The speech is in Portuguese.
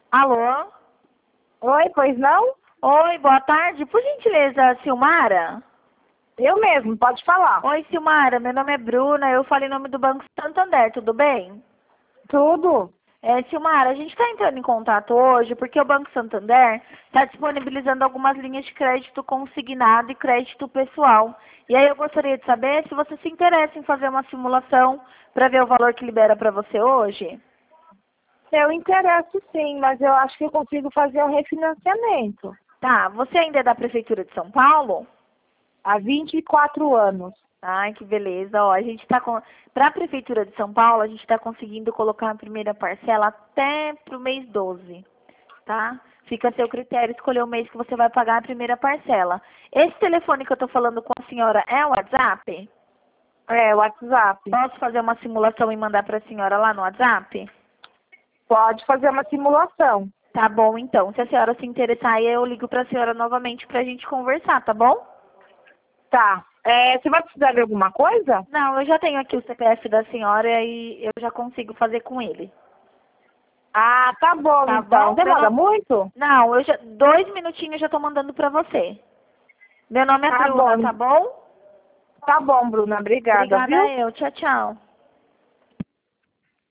Alô? Oi, pois não? Oi, boa tarde. Por gentileza, Silmara? Eu mesmo, pode falar. Oi, Silmara. Meu nome é Bruna. Eu falo em nome do Banco Santander, tudo bem? Tudo? Silmara, a gente está entrando em contato hoje porque o Banco Santander está disponibilizando algumas linhas de crédito consignado e crédito pessoal. E aí eu gostaria de saber se você se interessa em fazer uma simulação para ver o valor que libera para você hoje. Eu interesso sim, mas eu acho que eu consigo fazer um refinanciamento. Tá, você ainda é da Prefeitura de São Paulo? Há 24 anos. Ai, que beleza. Ó, a gente está com... Para a Prefeitura de São Paulo, a gente está conseguindo colocar a primeira parcela até para o mês 12, tá? Fica a seu critério escolher o mês que você vai pagar a primeira parcela. Esse telefone que eu estou falando com a senhora é o WhatsApp? É, WhatsApp. Posso fazer uma simulação e mandar para a senhora lá no WhatsApp? Pode fazer uma simulação. Tá bom, então. Se a senhora se interessar, aí eu ligo para a senhora novamente para a gente conversar, tá bom? Tá. Você vai precisar de alguma coisa? Não, eu já tenho aqui o CPF da senhora e eu já consigo fazer com ele. Ah, tá bom Tá então. bom? Demora muito? Não, 2 minutinhos eu já tô mandando pra você. Meu nome é Tá Bruna, bom. tá bom? Tá bom, Bruna. Obrigada, Obrigada viu? eu. Tchau, tchau.